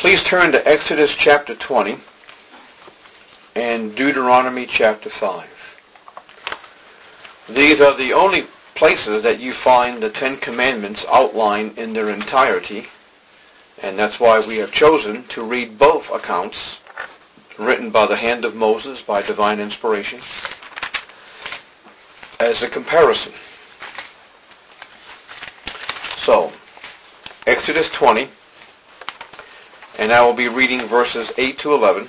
Please turn to Exodus chapter 20 and Deuteronomy chapter 5. These are the only places that you find the Ten Commandments outlined in their entirety, and that's why we have chosen to read both accounts, written by the hand of Moses by divine inspiration, as a comparison. So, Exodus 20, and I will be reading verses 8 to 11,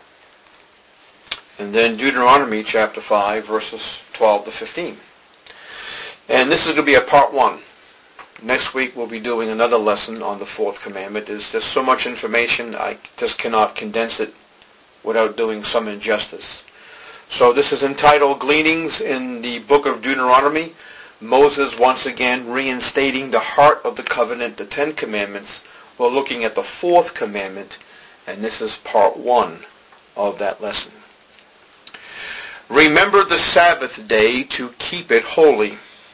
and then Deuteronomy chapter 5, verses 12 to 15. And this is going to be a part 1. Next week we'll be doing another lesson on the fourth commandment. There's just so much information, I just cannot condense it without doing some injustice. So this is entitled Gleanings in the book of Deuteronomy. Moses once again reinstating the heart of the covenant, the Ten Commandments. We're looking at the fourth commandment, and this is part 1 of that lesson. Remember the Sabbath day to keep it holy.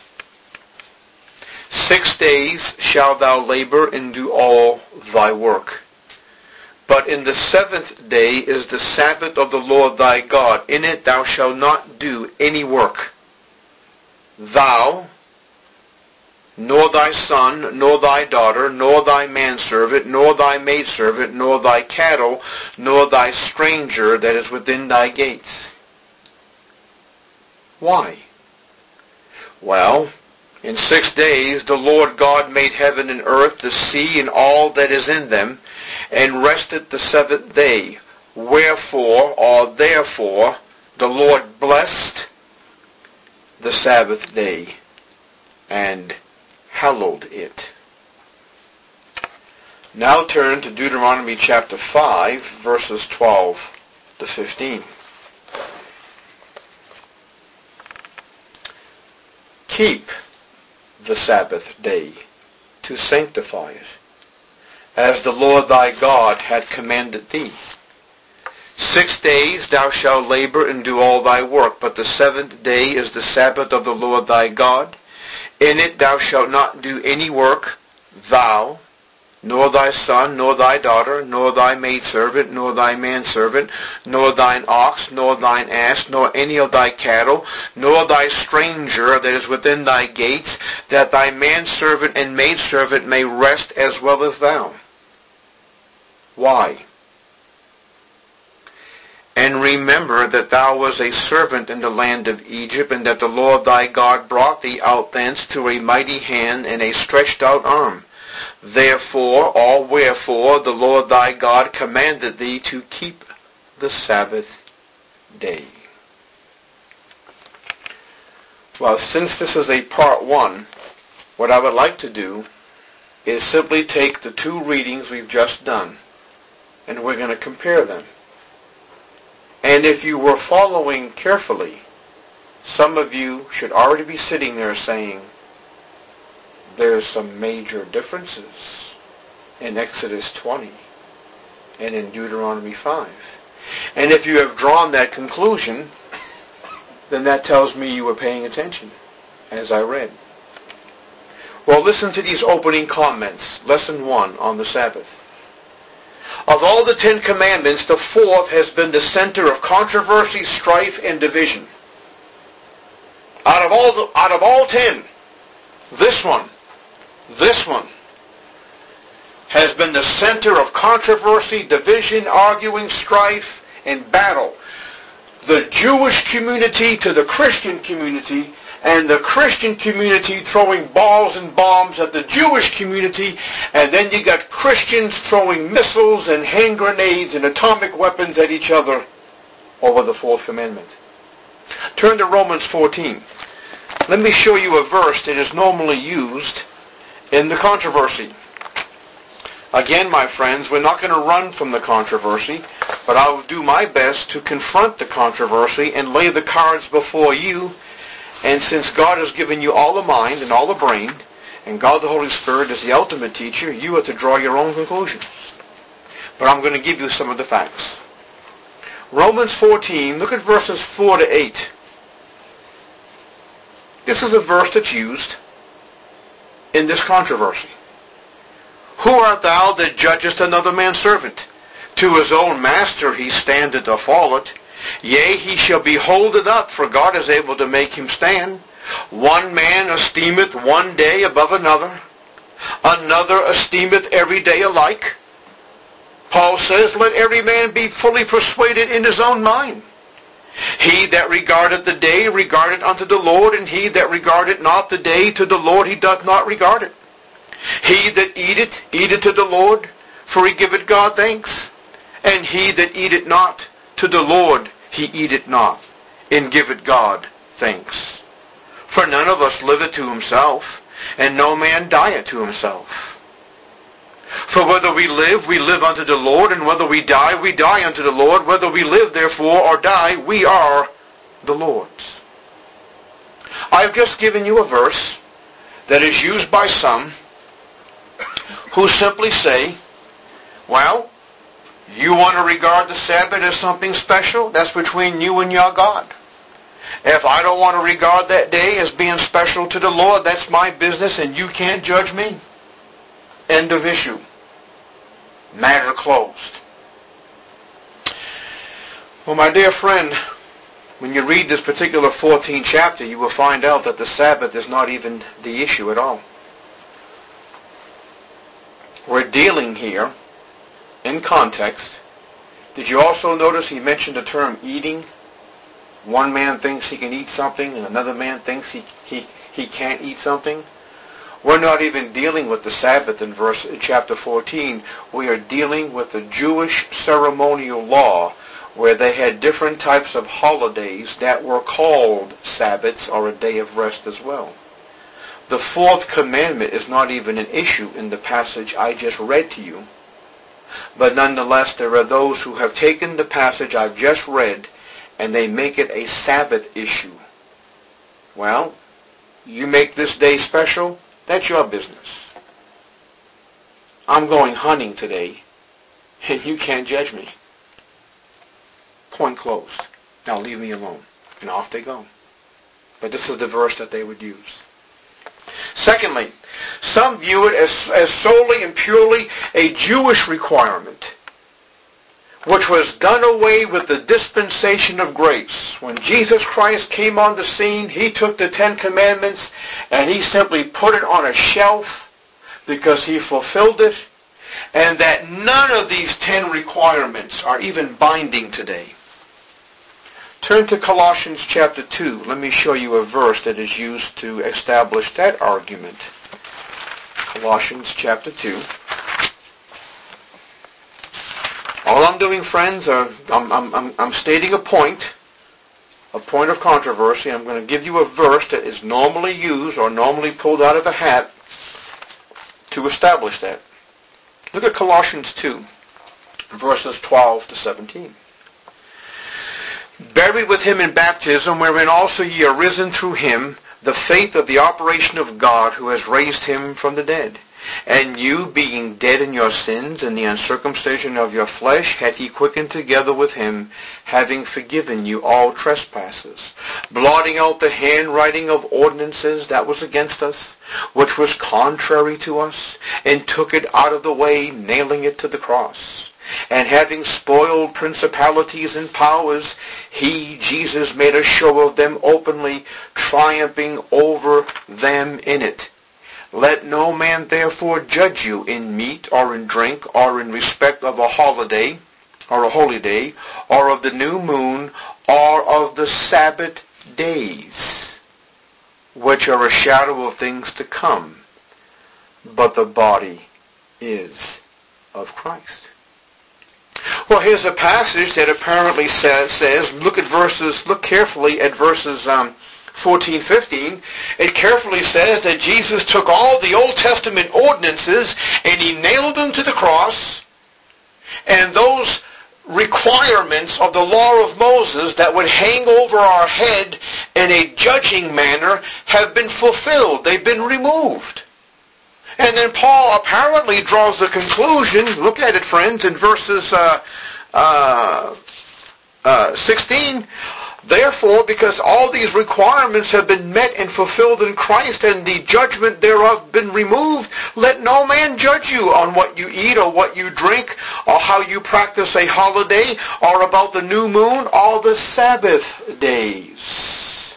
6 days shalt thou labor and do all thy work. But in the seventh day is the Sabbath of the Lord thy God. In it thou shalt not do any work. Thou, nor thy son, nor thy daughter, nor thy manservant, nor thy maidservant, nor thy cattle, nor thy stranger that is within thy gates. Why? Well, in 6 days the Lord God made heaven and earth, the sea, and all that is in them, and rested the seventh day. Wherefore, or therefore, the Lord blessed the Sabbath day and hallowed it. Now turn to Deuteronomy chapter 5, verses 12 to 15. Keep the Sabbath day to sanctify it, as the Lord thy God had commanded thee. 6 days thou shalt labor and do all thy work, but the seventh day is the Sabbath of the Lord thy God. In it thou shalt not do any work, thou, nor thy son, nor thy daughter, nor thy maidservant, nor thy manservant, nor thine ox, nor thine ass, nor any of thy cattle, nor thy stranger that is within thy gates, that thy manservant and maidservant may rest as well as thou. Why? And remember that thou wast a servant in the land of Egypt, and that the Lord thy God brought thee out thence to a mighty hand and a stretched out arm. Therefore, or wherefore, the Lord thy God commanded thee to keep the Sabbath day. Well, since this is a part 1, what I would like to do is simply take the 2 readings we've just done, and we're going to compare them. And if you were following carefully, some of you should already be sitting there saying, there's some major differences in Exodus 20 and in Deuteronomy 5. And if you have drawn that conclusion, then that tells me you were paying attention as I read. Well, listen to these opening comments. Lesson 1 on the Sabbath. Of all the 10 commandments, the fourth has been the center of controversy, strife, and division. Out of all 10, this one has been the center of controversy, division, arguing, strife, and battle. The Jewish community to the Christian community, and the Christian community throwing balls and bombs at the Jewish community, and then you got Christians throwing missiles and hand grenades and atomic weapons at each other over the fourth commandment. Turn to Romans 14. Let me show you a verse that is normally used in the controversy. Again, my friends, we're not going to run from the controversy, but I will do my best to confront the controversy and lay the cards before you. And since God has given you all the mind and all the brain, and God the Holy Spirit is the ultimate teacher, you are to draw your own conclusions. But I'm going to give you some of the facts. Romans 14, look at verses 4 to 8. This is a verse that's used in this controversy. Who art thou that judgest another man's servant? To his own master he standeth or falleth. Yea, he shall be holded up, for God is able to make him stand. One man esteemeth one day above another. Another esteemeth every day alike. Paul says, let every man be fully persuaded in his own mind. He that regardeth the day regardeth unto the Lord, and he that regardeth not the day to the Lord he doth not regard it. He that eateth, eateth to the Lord, for he giveth God thanks. And he that eateth not, to the Lord he eateth not, and giveth God thanks. For none of us liveth to himself, and no man dieth to himself. For whether we live unto the Lord, and whether we die unto the Lord. Whether we live, therefore, or die, we are the Lord's. I have just given you a verse that is used by some who simply say, well, you want to regard the Sabbath as something special? That's between you and your God. If I don't want to regard that day as being special to the Lord, that's my business, and you can't judge me. End of issue. Matter closed. Well, my dear friend, when you read this particular 14th chapter, you will find out that the Sabbath is not even the issue at all. We're dealing here, in context. Did you also notice he mentioned the term eating? One man thinks he can eat something, and another man thinks he can't eat something. We're not even dealing with the Sabbath in chapter 14. We are dealing with the Jewish ceremonial law, where they had different types of holidays that were called Sabbaths, or a day of rest as well. The fourth commandment is not even an issue in the passage I just read to you. But nonetheless, there are those who have taken the passage I've just read and they make it a Sabbath issue. Well, you make this day special, that's your business. I'm going hunting today, and you can't judge me. Point closed. Now leave me alone. And off they go. But this is the verse that they would use. Secondly, some view it as solely and purely a Jewish requirement, which was done away with the dispensation of grace. When Jesus Christ came on the scene, he took the 10 Commandments and he simply put it on a shelf because he fulfilled it, and that none of these 10 requirements are even binding today. Turn to Colossians chapter 2. Let me show you a verse that is used to establish that argument. Colossians chapter 2. All I'm doing, friends, I'm stating a point of controversy. I'm going to give you a verse that is normally used or normally pulled out of a hat to establish that. Look at Colossians 2, verses 12 to 17. Buried with him in baptism, wherein also ye are risen through him, the faith of the operation of God, who has raised him from the dead. And you, being dead in your sins and the uncircumcision of your flesh, hath he quickened together with him, having forgiven you all trespasses, blotting out the handwriting of ordinances that was against us, which was contrary to us, and took it out of the way, nailing it to the cross. And having spoiled principalities and powers, he, Jesus, made a show of them openly, triumphing over them in it. Let no man therefore judge you in meat or in drink or in respect of a holiday or a holy day or of the new moon or of the Sabbath days, which are a shadow of things to come, but the body is of Christ. Well, here's a passage that apparently says look carefully at verses 14, 15, it carefully says that Jesus took all the Old Testament ordinances and he nailed them to the cross, and those requirements of the law of Moses that would hang over our head in a judging manner have been fulfilled. They've been removed. And then Paul apparently draws the conclusion, look at it, friends, in verses 16, Therefore, because all these requirements have been met and fulfilled in Christ, and the judgment thereof been removed, let no man judge you on what you eat or what you drink, or how you practice a holiday, or about the new moon, or the Sabbath days.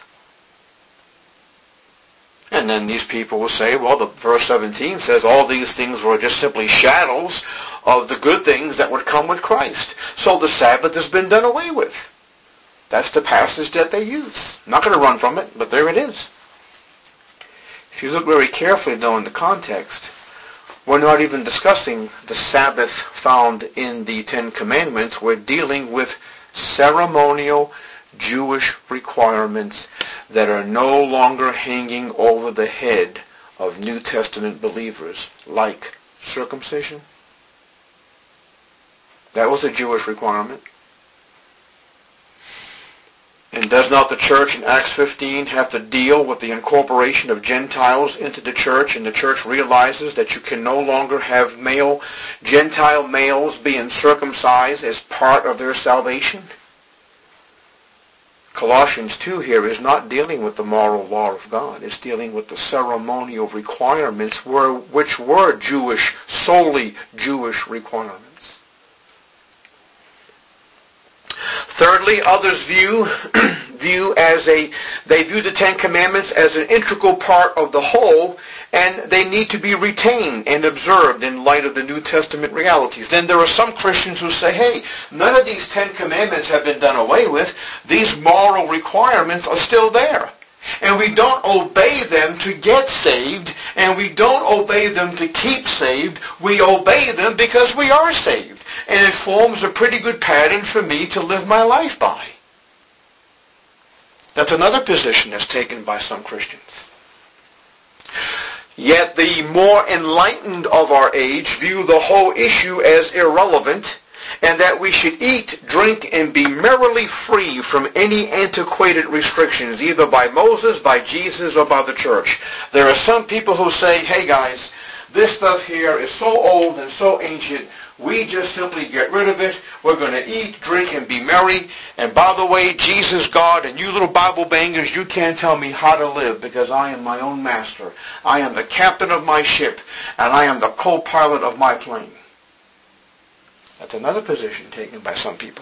And then these people will say, well, the verse 17 says all these things were just simply shadows of the good things that would come with Christ. So the Sabbath has been done away with. That's the passage that they use. I'm not going to run from it, but there it is. If you look very carefully, though, in the context, we're not even discussing the Sabbath found in the Ten Commandments. We're dealing with ceremonial Jewish requirements that are no longer hanging over the head of New Testament believers, like circumcision. That was a Jewish requirement. And does not the church in Acts 15 have to deal with the incorporation of Gentiles into the church, and the church realizes that you can no longer have Gentile males being circumcised as part of their salvation? Colossians 2 here is not dealing with the moral law of God. It's dealing with the ceremonial requirements which were solely Jewish requirements. Thirdly, others view the Ten Commandments as an integral part of the whole, and they need to be retained and observed in light of the New Testament realities. Then there are some Christians who say, hey, none of these Ten Commandments have been done away with. These moral requirements are still there. And we don't obey them to get saved, and we don't obey them to keep saved. We obey them because we are saved. And it forms a pretty good pattern for me to live my life by. That's another position that's taken by some Christians. Yet the more enlightened of our age view the whole issue as irrelevant, and that we should eat, drink, and be merrily free from any antiquated restrictions, either by Moses, by Jesus, or by the church. There are some people who say, hey guys, this stuff here is so old and so ancient, we just simply get rid of it. We're going to eat, drink, and be merry. And by the way, Jesus, God, and you little Bible bangers, you can't tell me how to live because I am my own master. I am the captain of my ship, and I am the co-pilot of my plane. That's another position taken by some people.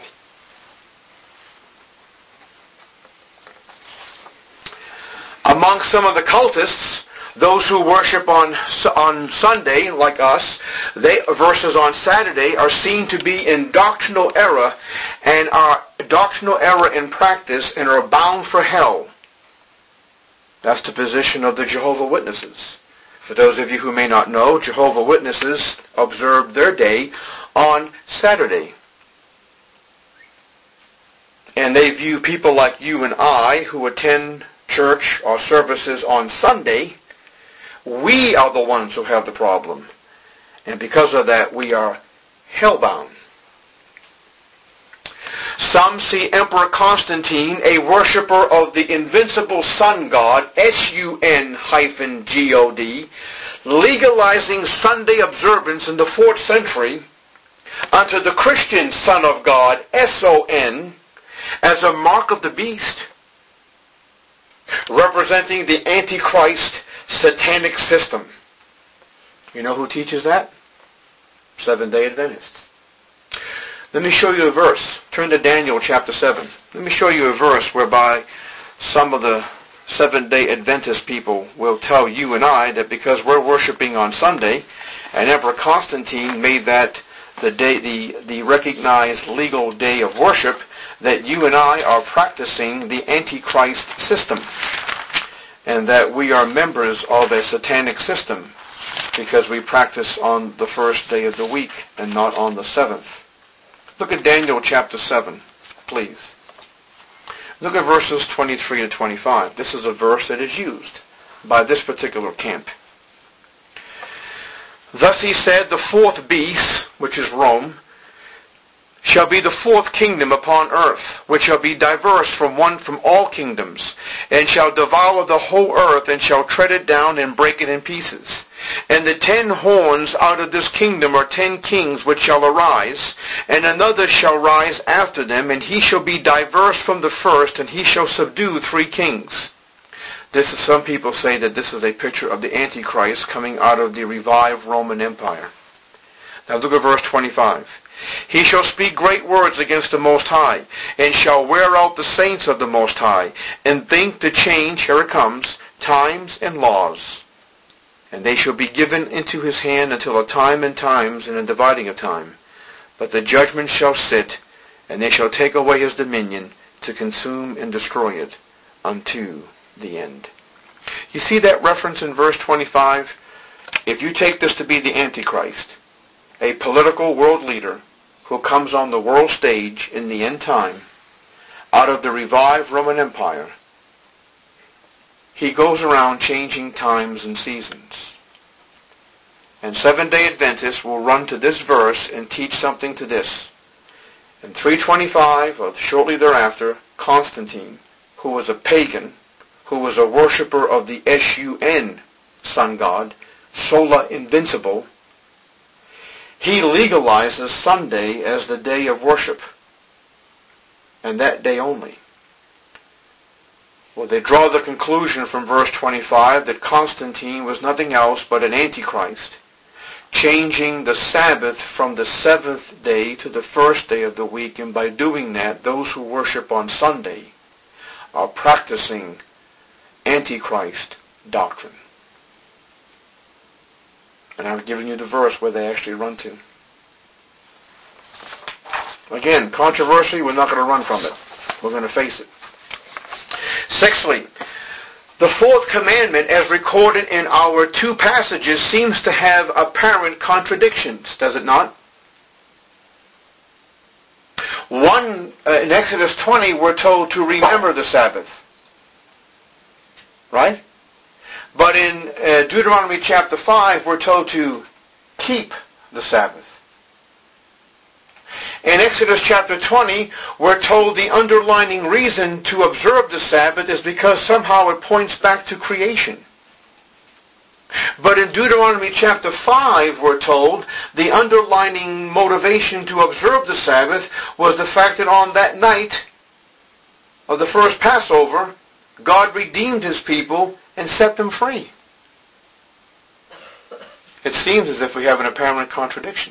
Among some of the cultists, those who worship on Sunday, like us, versus on Saturday, are seen to be in doctrinal error, and are doctrinal error in practice, and are bound for hell. That's the position of the Jehovah's Witnesses. For those of you who may not know, Jehovah's Witnesses observe their day on Saturday. And they view people like you and I who attend church or services on Sunday, we are the ones who have the problem. And because of that, we are hellbound. Some see Emperor Constantine, a worshiper of the invincible sun god, SUN-God, legalizing Sunday observance in the 4th century unto the Christian Son of God, SON, as a mark of the beast, representing the Antichrist satanic system. You know who teaches that? Seventh-day Adventists. Let me show you a verse. Turn to Daniel chapter 7. Let me show you a verse whereby some of the Seventh-day Adventist people will tell you and I that because we're worshiping on Sunday, and Emperor Constantine made that the recognized legal day of worship, that you and I are practicing the Antichrist system, and that we are members of a satanic system because we practice on the first day of the week and not on the 7th. Look at Daniel chapter 7, please. Look at verses 23 to 25. This is a verse that is used by this particular camp. Thus he said, the 4th beast, which is Rome, shall be the fourth kingdom upon earth, which shall be diverse from all kingdoms, and shall devour the whole earth, and shall tread it down and break it in pieces. And the 10 horns out of this kingdom are 10 kings which shall arise, and another shall rise after them, and he shall be diverse from the first, and he shall subdue 3 kings. Some people say that this is a picture of the Antichrist coming out of the revived Roman Empire. Now look at verse 25. He shall speak great words against the Most High, and shall wear out the saints of the Most High, and think to change, here it comes, times and laws. And they shall be given into his hand until a time and times and a dividing of time. But the judgment shall sit, and they shall take away his dominion, to consume and destroy it unto the end. You see that reference in verse 25? If you take this to be the Antichrist, a political world leader who comes on the world stage in the end time out of the revived Roman Empire, he goes around changing times and seasons. And Seventh-day Adventists will run to this verse and teach something to this. In 325, or shortly thereafter, Constantine, who was a pagan, who was a worshiper of the Sun sun god, Sola Invincible, he legalizes Sunday as the day of worship, and that day only. Well, they draw the conclusion from verse 25 that Constantine was nothing else but an Antichrist, changing the Sabbath from the 7th day to the first day of the week, and by doing that, those who worship on Sunday are practicing Antichrist doctrine. And I've given you the verse where they actually run to. Again, controversy, we're not going to run from it. We're going to face it. Sixthly, the 4th commandment, as recorded in our 2 passages, seems to have apparent contradictions, does it not? One, in Exodus 20, we're told to remember the Sabbath. Right? But in Deuteronomy chapter 5, we're told to keep the Sabbath. In Exodus chapter 20, we're told the underlining reason to observe the Sabbath is because somehow it points back to creation. But in Deuteronomy chapter 5, we're told the underlining motivation to observe the Sabbath was the fact that on that night of the first Passover, God redeemed his people and set them free. It seems as if we have an apparent contradiction.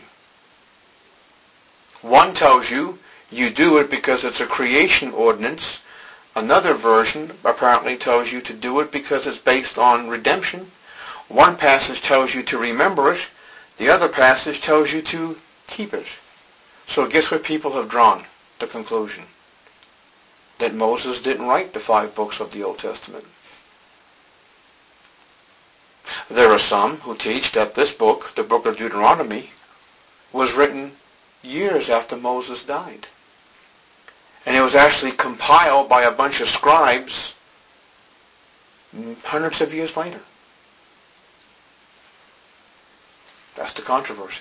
One tells you do it because it's a creation ordinance. Another version apparently tells you to do it because it's based on redemption. One passage tells you to remember it. The other passage tells you to keep it. So guess what people have drawn? The conclusion that Moses didn't write the 5 books of the Old Testament. There are some who teach that this book, the book of Deuteronomy, was written years after Moses died. And it was actually compiled by a bunch of scribes hundreds of years later. That's the controversy.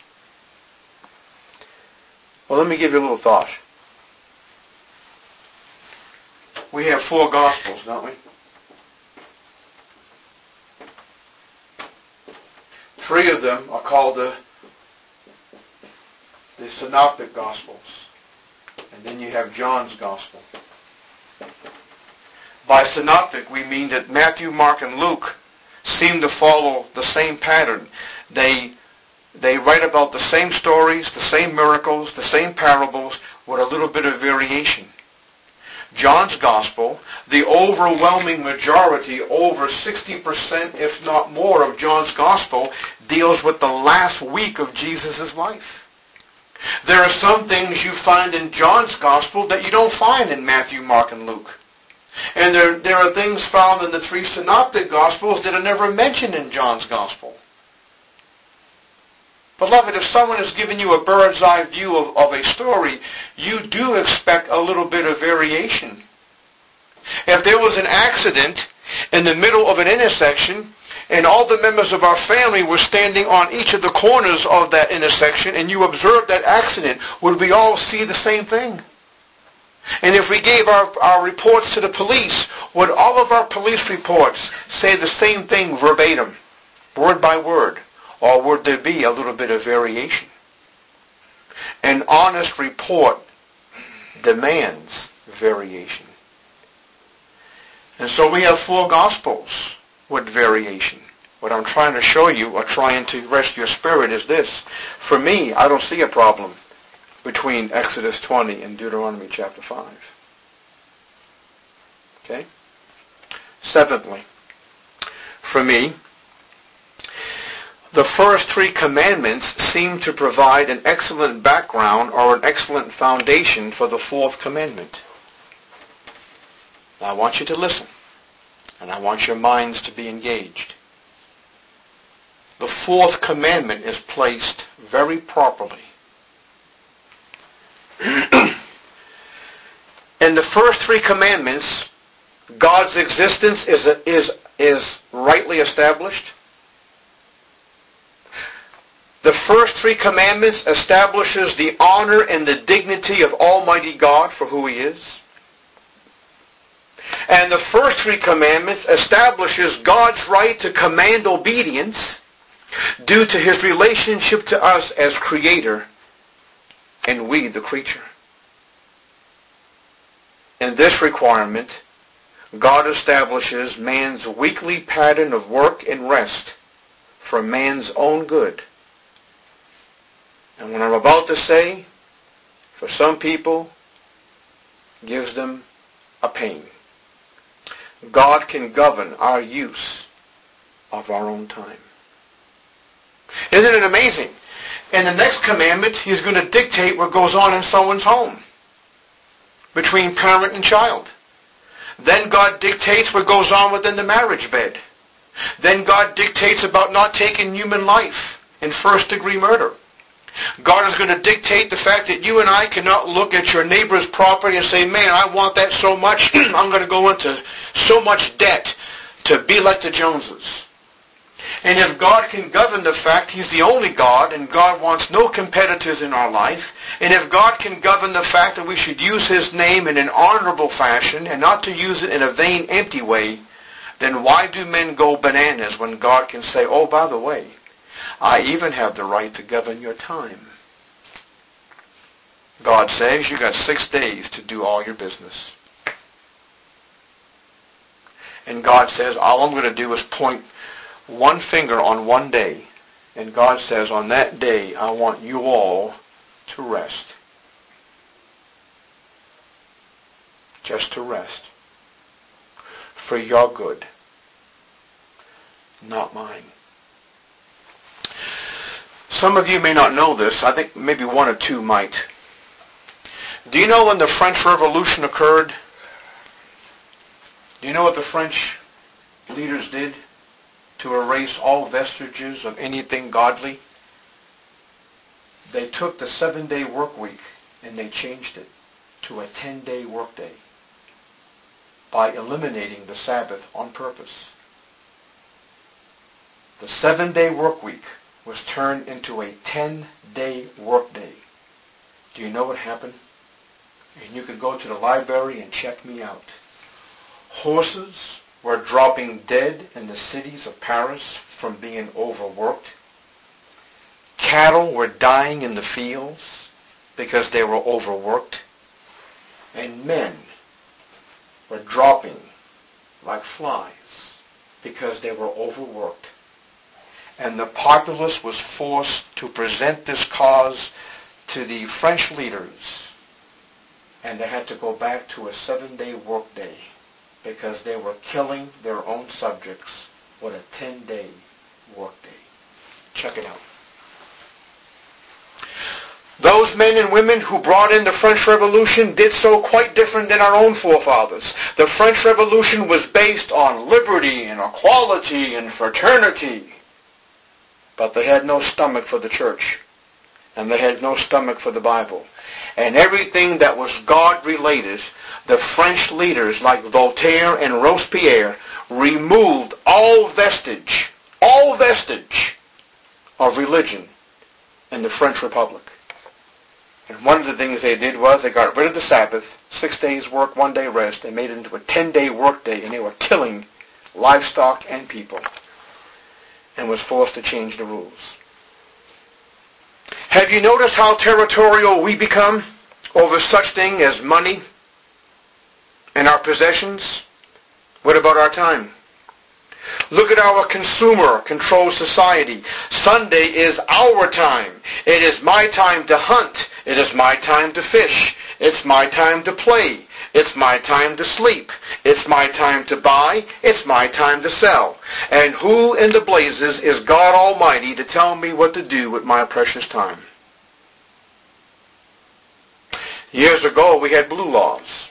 Well, let me give you a little thought. We have 4 Gospels, don't we? 3 of them are called the Synoptic Gospels. And then you have John's Gospel. By synoptic, we mean that Matthew, Mark, and Luke seem to follow the same pattern. They write about the same stories, the same miracles, the same parables, with a little bit of variation. John's Gospel, the overwhelming majority, over 60%, if not more, of John's Gospel deals with the last week of Jesus' life. There are some things you find in John's Gospel that you don't find in Matthew, Mark, and Luke. And there are things found in the 3 Synoptic Gospels that are never mentioned in John's Gospel. Beloved, if someone has given you a bird's eye view of a story, you do expect a little bit of variation. If there was an accident in the middle of an intersection and all the members of our family were standing on each of the corners of that intersection, and you observed that accident, would we all see the same thing? And if we gave our reports to the police, would all of our police reports say the same thing verbatim, word by word? Or would there be a little bit of variation? An honest report demands variation. And so we have 4 Gospels with variation. What I'm trying to show you, or trying to rest your spirit, is this. For me, I don't see a problem between Exodus 20 and Deuteronomy chapter 5. Okay? Seventhly, for me, the first 3 commandments seem to provide an excellent background or an excellent foundation for the 4th commandment. Now, I want you to listen, and I want your minds to be engaged. The 4th commandment is placed very properly. In the first 3 commandments, God's existence is rightly established. The first 3 commandments establishes the honor and the dignity of Almighty God for who He is. And the first 3 commandments establishes God's right to command obedience due to His relationship to us as Creator and we the creature. In this requirement, God establishes man's weekly pattern of work and rest for man's own good. And what I'm about to say, for some people, gives them a pain. God can govern our use of our own time. Isn't it amazing? In the next commandment, He's going to dictate what goes on in someone's home between parent and child. Then God dictates what goes on within the marriage bed. Then God dictates about not taking human life in first-degree murder. God is going to dictate the fact that you and I cannot look at your neighbor's property and say, man, I want that so much, I'm going to go into so much debt to be like the Joneses. And if God can govern the fact He's the only God, and God wants no competitors in our life, and if God can govern the fact that we should use His name in an honorable fashion and not to use it in a vain, empty way, then why do men go bananas when God can say, oh, by the way, I even have the right to govern your time. God says you got 6 days to do all your business. And God says, all I'm going to do is point one finger on one day. And God says, on that day, I want you all to rest. Just to rest. For your good. Not mine. Some of you may not know this. I think maybe 1 or 2 might. Do you know when the French Revolution occurred? Do you know what the French leaders did to erase all vestiges of anything godly? They took the 7-day work week and they changed it to a 10-day workday by eliminating the Sabbath on purpose. The 7-day work week was turned into a 10-day workday. Do you know what happened? And you can go to the library and check me out. Horses were dropping dead in the cities of Paris from being overworked. Cattle were dying in the fields because they were overworked. And men were dropping like flies because they were overworked. And the populace was forced to present this cause to the French leaders. And they had to go back to a 7-day workday because they were killing their own subjects with a 10-day workday. Check it out. Those men and women who brought in the French Revolution did so quite different than our own forefathers. The French Revolution was based on liberty and equality and fraternity. But they had no stomach for the church. And they had no stomach for the Bible. And everything that was God-related, the French leaders like Voltaire and Robespierre removed all vestige all vestige of religion in the French Republic. And one of the things they did was they got rid of the Sabbath, 6 days work, 1 day rest, and made it into a 10-day work day, and they were killing livestock and people, and was forced to change the rules. Have you noticed how territorial we become over such thing as money and our possessions? What about our time? Look at our consumer-controlled society. Sunday is our time. It is my time to hunt. It is my time to fish. It's my time to play. It's my time to sleep. It's my time to buy. It's my time to sell. And who in the blazes is God Almighty to tell me what to do with my precious time? Years ago, we had blue laws.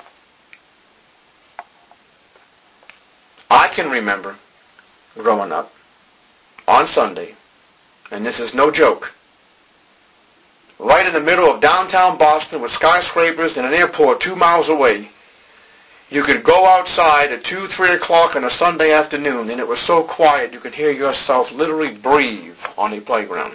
I can remember growing up on Sunday, and this is no joke, right in the middle of downtown Boston with skyscrapers and an airport 2 miles away, you could go outside at 2, 3 o'clock on a Sunday afternoon, and it was so quiet you could hear yourself literally breathe on a playground.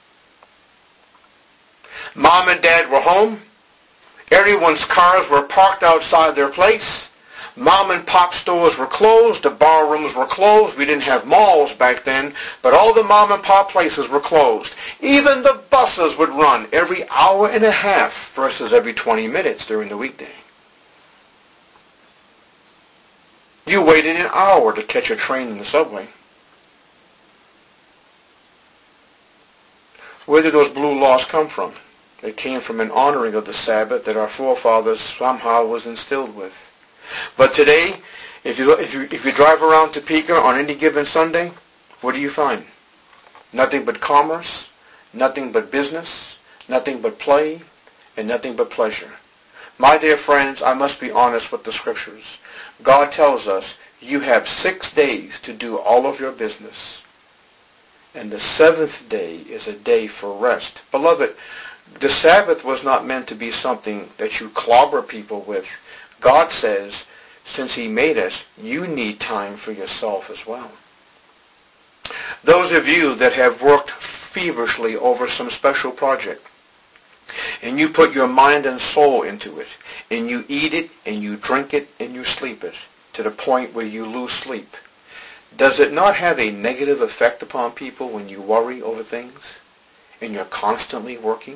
Mom and Dad were home. Everyone's cars were parked outside their place. Mom and pop stores were closed. The bar rooms were closed. We didn't have malls back then, but all the mom and pop places were closed. Even the buses would run every hour and a half versus every 20 minutes during the weekday. You waited an hour to catch a train in the subway. Where did those blue laws come from? It came from an honoring of the Sabbath that our forefathers somehow was instilled with. But today, if you drive around Topeka on any given Sunday, what do you find? Nothing but commerce, nothing but business, nothing but play, and nothing but pleasure. My dear friends, I must be honest with the Scriptures. God tells us you have 6 days to do all of your business, and the 7th day is a day for rest. Beloved, the Sabbath was not meant to be something that you clobber people with. God says, since He made us, you need time for yourself as well. Those of you that have worked feverishly over some special project, and you put your mind and soul into it, and you eat it, and you drink it, and you sleep it, to the point where you lose sleep, does it not have a negative effect upon people when you worry over things, and you're constantly working?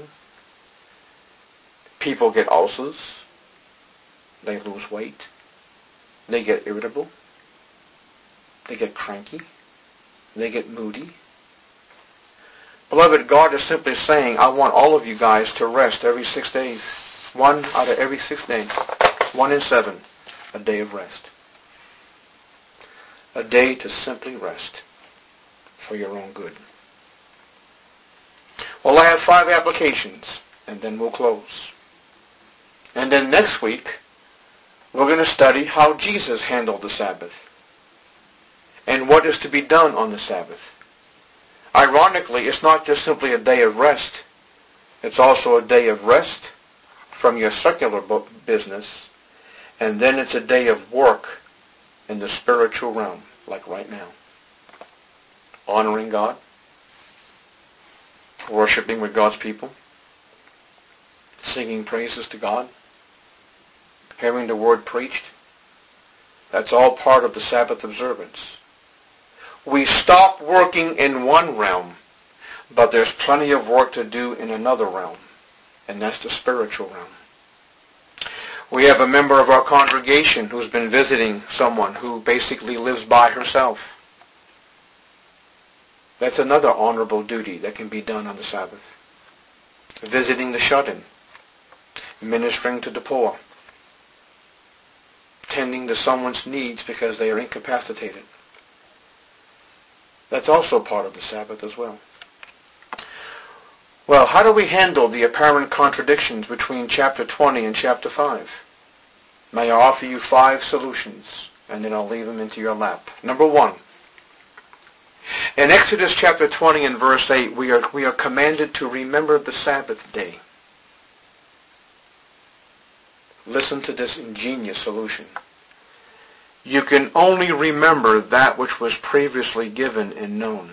People get ulcers. They lose weight. They get irritable. They get cranky. They get moody. Beloved, God is simply saying, I want all of you guys to rest every 6 days. 1 out of every 6 days. 1 in 7. A day of rest. A day to simply rest for your own good. Well, I have 5 applications, and then we'll close. And then next week, we're going to study how Jesus handled the Sabbath and what is to be done on the Sabbath. Ironically, it's not just simply a day of rest. It's also a day of rest from your secular business, and then it's a day of work in the spiritual realm, like right now. Honoring God, worshiping with God's people, singing praises to God, hearing the word preached. That's all part of the Sabbath observance. We stop working in one realm, but there's plenty of work to do in another realm, and that's the spiritual realm. We have a member of our congregation who's been visiting someone who basically lives by herself. That's another honorable duty that can be done on the Sabbath. Visiting the shut-in, ministering to the poor, tending to someone's needs because they are incapacitated. That's also part of the Sabbath as well. Well, how do we handle the apparent contradictions between chapter 20 and chapter 5? May I offer you 5 solutions, and then I'll leave them into your lap. Number 1. In Exodus chapter 20 and verse 8, we are commanded to remember the Sabbath day. Listen to this ingenious solution. You can only remember that which was previously given and known.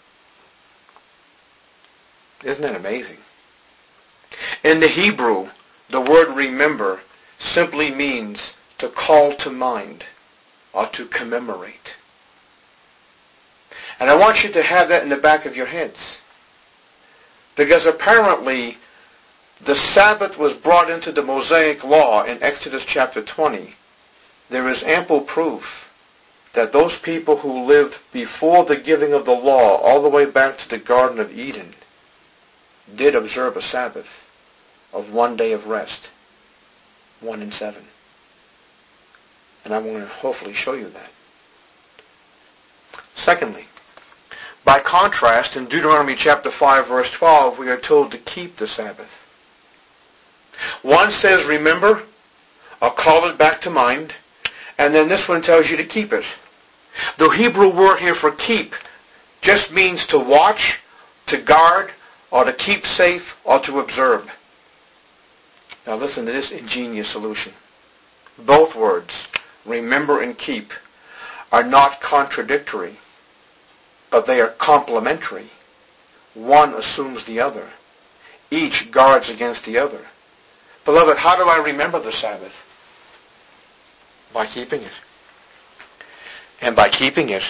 Isn't that amazing? In the Hebrew, the word remember simply means to call to mind or to commemorate. And I want you to have that in the back of your heads. Because apparently the Sabbath was brought into the Mosaic law in Exodus chapter 20. There is ample proof that those people who lived before the giving of the law all the way back to the Garden of Eden did observe a Sabbath of 1 day of rest, 1 in 7. And I'm going to hopefully show you that. Secondly, by contrast, in Deuteronomy chapter 5, verse 12, we are told to keep the Sabbath. One says remember, or call it back to mind, and then this one tells you to keep it. The Hebrew word here for keep just means to watch, to guard, or to keep safe, or to observe. Now listen to this ingenious solution. Both words, remember and keep, are not contradictory, but they are complementary. One assumes the other. Each guards against the other. Beloved, how do I remember the Sabbath? By keeping it. And by keeping it,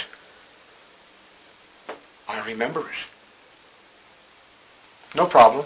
I remember it. No problem.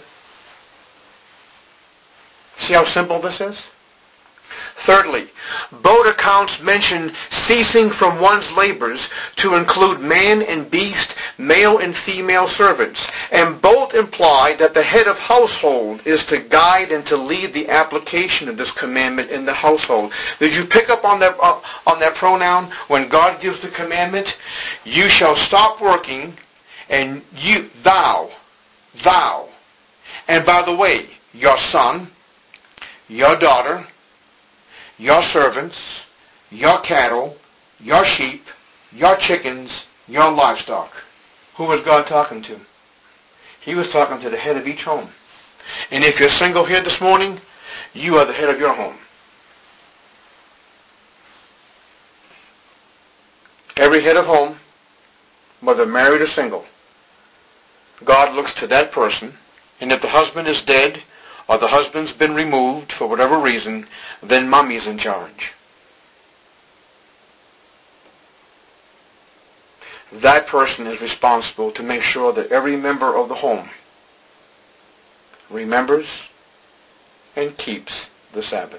See how simple this is? Thirdly, both accounts mention ceasing from one's labors to include man and beast, male and female servants, and both imply that the head of household is to guide and to lead the application of this commandment in the household. Did you pick up on that pronoun? When God gives the commandment, you shall stop working, and thou. And by the way, your son, your daughter, your servants, your cattle, your sheep, your chickens, your livestock. Who was God talking to? He was talking to the head of each home. And if you're single here this morning, you are the head of your home. Every head of home, whether married or single, God looks to that person, and if the husband is dead, or the husband's been removed for whatever reason, then mommy's in charge. That person is responsible to make sure that every member of the home remembers and keeps the Sabbath.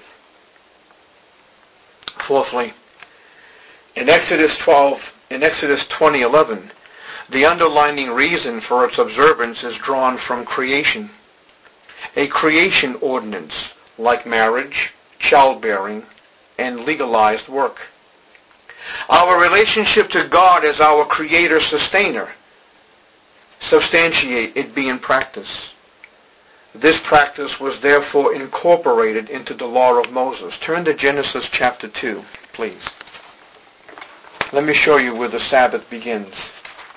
Fourthly, in Exodus 20:11, the underlying reason for its observance is drawn from creation. A creation ordinance like marriage, childbearing, and legalized work. Our relationship to God as our Creator-Sustainer substantiate it be in practice. This practice was therefore incorporated into the law of Moses. Turn to Genesis chapter 2, please. Let me show you where the Sabbath begins.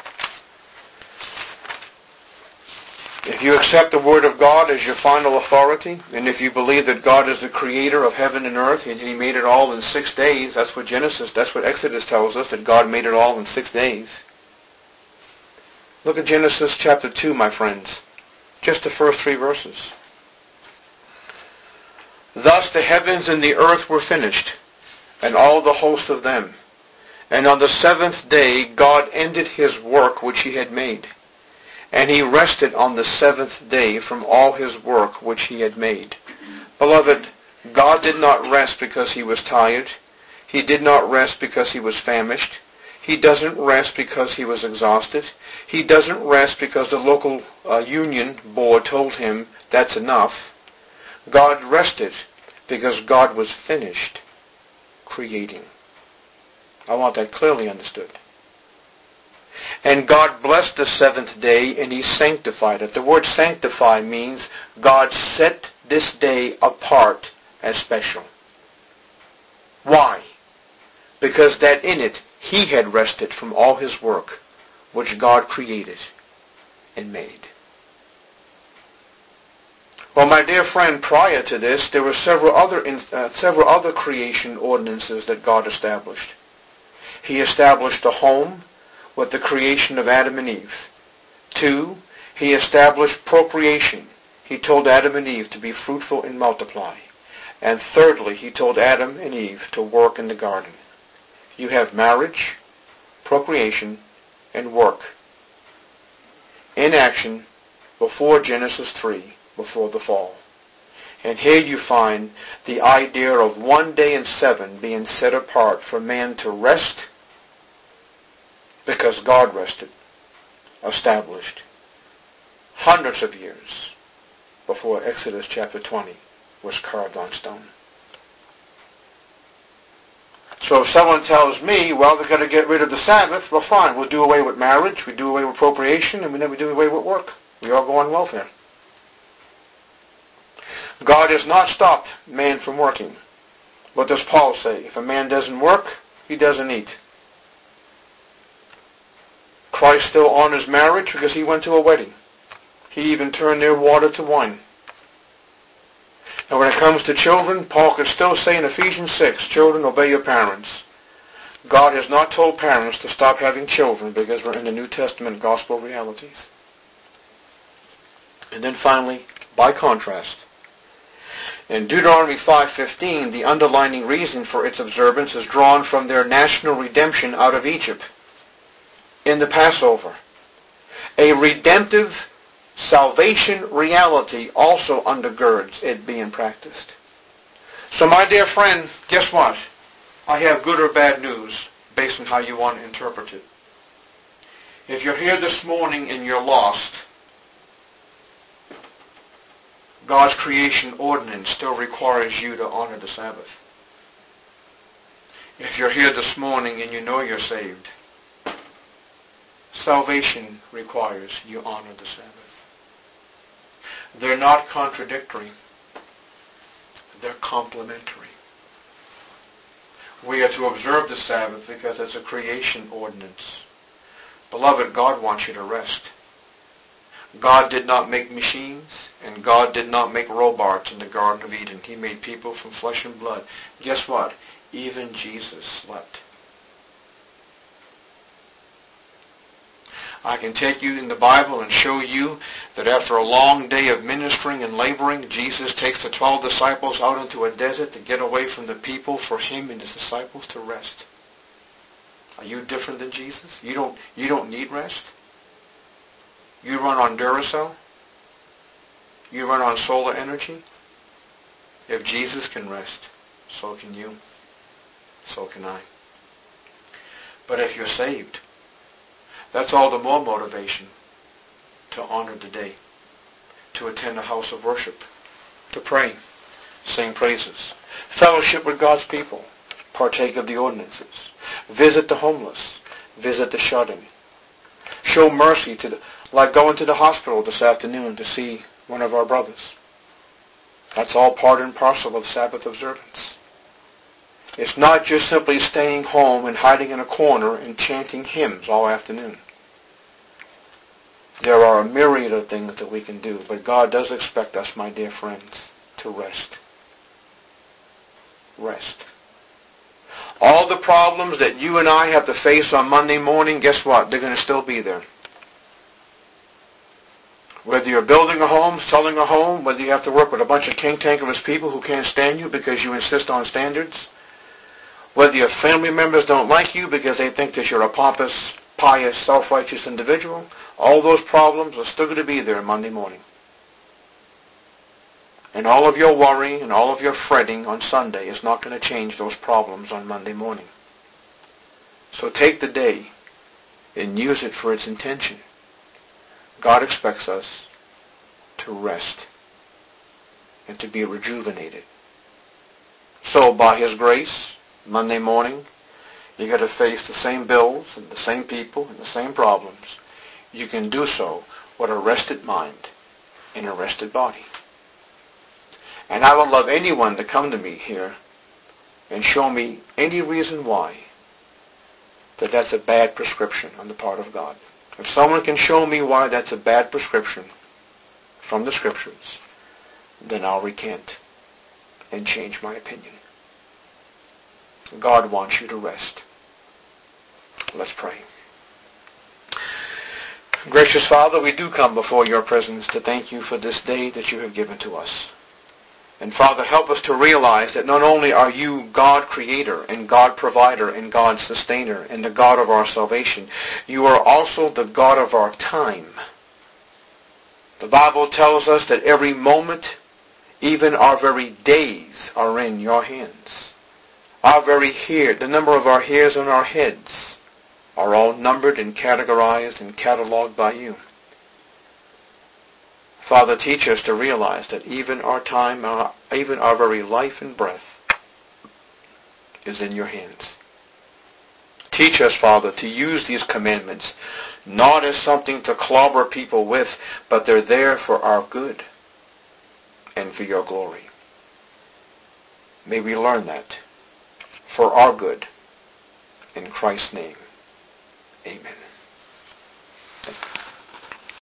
If you accept the Word of God as your final authority, and if you believe that God is the creator of heaven and earth, and He made it all in 6 days, that's what Exodus tells us, that God made it all in 6 days. Look at Genesis chapter 2, my friends. Just the first 3 verses. Thus the heavens and the earth were finished, and all the host of them. And on the 7th day God ended His work which He had made. And He rested on the 7th day from all His work which He had made. Beloved, God did not rest because He was tired. He did not rest because He was famished. He doesn't rest because He was exhausted. He doesn't rest because the local union board told Him that's enough. God rested because God was finished creating. I want that clearly understood. And God blessed the 7th day, and He sanctified it. The word sanctify means God set this day apart as special. Why? Because that in it He had rested from all His work, which God created and made. Well, my dear friend, prior to this, there were several other creation ordinances that God established. He established the home with the creation of Adam and Eve. 2, he established procreation. He told Adam and Eve to be fruitful and multiply. And thirdly, he told Adam and Eve to work in the garden. You have marriage, procreation, and work in action before Genesis 3, before the fall. And here you find the idea of 1 day in 7 being set apart for man to rest, because God rested, established hundreds of years before Exodus chapter 20 was carved on stone. So if someone tells me, well, we're going to get rid of the Sabbath, well, fine, we'll do away with marriage, we do away with procreation, and then we do away with work. We all go on welfare. God has not stopped man from working. What does Paul say? If a man doesn't work, he doesn't eat. Christ still honors marriage because he went to a wedding. He even turned their water to wine. And when it comes to children, Paul could still say in Ephesians 6, children, obey your parents. God has not told parents to stop having children because we're in the New Testament gospel realities. And then finally, by contrast, in Deuteronomy 5:15, the underlying reason for its observance is drawn from their national redemption out of Egypt in the Passover. A redemptive salvation reality also undergirds it being practiced. So my dear friend, guess what? I have good or bad news based on how you want to interpret it. If you're here this morning and you're lost, God's creation ordinance still requires you to honor the Sabbath. If you're here this morning and you know you're saved, salvation requires you honor the Sabbath. They're not contradictory. They're complementary. We are to observe the Sabbath because it's a creation ordinance. Beloved, God wants you to rest. God did not make machines, and God did not make robots in the Garden of Eden. He made people from flesh and blood. Guess what? Even Jesus slept. I can take you in the Bible and show you that after a long day of ministering and laboring, Jesus takes the 12 disciples out into a desert to get away from the people for him and his disciples to rest. Are you different than Jesus? You don't need rest? You run on Duracell? You run on solar energy? If Jesus can rest, so can you. So can I. But if you're saved, that's all the more motivation to honor the day, to attend a house of worship, to pray, sing praises, fellowship with God's people, partake of the ordinances, visit the homeless, visit the shut-in, show mercy like going to the hospital this afternoon to see one of our brothers. That's all part and parcel of Sabbath observance. It's not just simply staying home and hiding in a corner and chanting hymns all afternoon. There are a myriad of things that we can do, but God does expect us, my dear friends, to rest. Rest. All the problems that you and I have to face on Monday morning, guess what? They're going to still be there. Whether you're building a home, selling a home, whether you have to work with a bunch of cantankerous people who can't stand you because you insist on standards, whether your family members don't like you because they think that you're a pompous, pious, self-righteous individual, all those problems are still going to be there Monday morning. And all of your worry and all of your fretting on Sunday is not going to change those problems on Monday morning. So take the day and use it for its intention. God expects us to rest and to be rejuvenated. So by His grace, Monday morning, you got to face the same bills and the same people and the same problems. You can do so with a rested mind and a rested body. And I would love anyone to come to me here and show me any reason why that's a bad prescription on the part of God. If someone can show me why that's a bad prescription from the Scriptures, then I'll recant and change my opinion. God wants you to rest. Let's pray. Gracious Father, we do come before your presence to thank you for this day that you have given to us. And Father, help us to realize that not only are you God creator and God provider and God sustainer and the God of our salvation, you are also the God of our time. The Bible tells us that every moment, even our very days, are in your hands. Our very hair, the number of our hairs on our heads, are all numbered and categorized and cataloged by you. Father, teach us to realize that even our time, even our very life and breath is in your hands. Teach us, Father, to use these commandments not as something to clobber people with, but they're there for our good and for your glory. May we learn that for our good. In Christ's name, amen.